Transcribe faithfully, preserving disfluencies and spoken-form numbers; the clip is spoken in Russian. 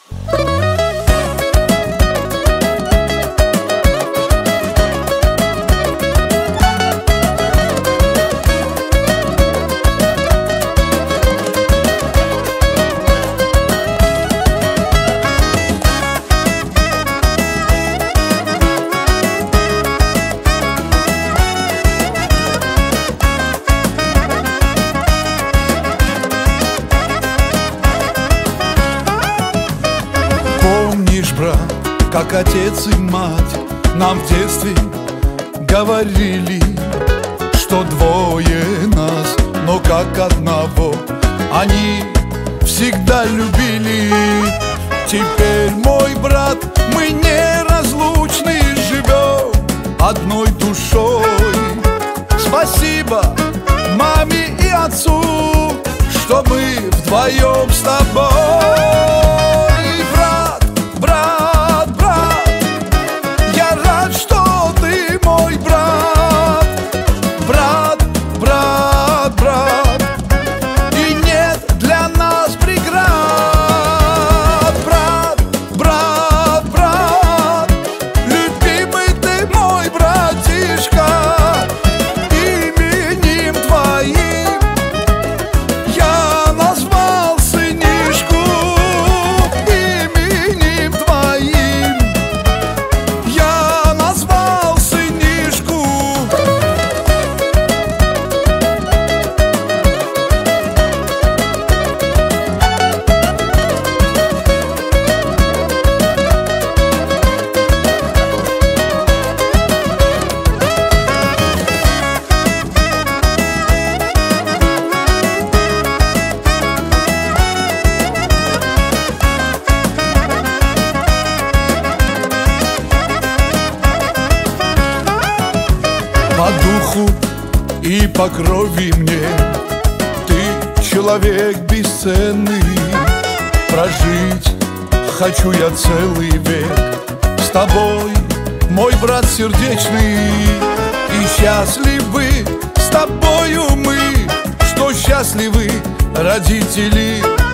Как отец и мать нам в детстве говорили, что двое нас, но как одного они всегда любили. Теперь, мой брат, мы неразлучны, живем одной душой. Спасибо маме и отцу, что мы вдвоем с тобой. Брат, брат, брат, я рад, что ты мой брат. Брат, брат, брат, и нет для нас преград. Брат, брат, брат, любимый ты мой братишка. Именем твоим я назвал сынишку. Именем твоим я назвал сынишку. По духу и по крови мне ты человек бесценный. Прожить хочу я целый век с тобой, мой брат сердечный. И счастливы с тобою мы, что счастливы родители.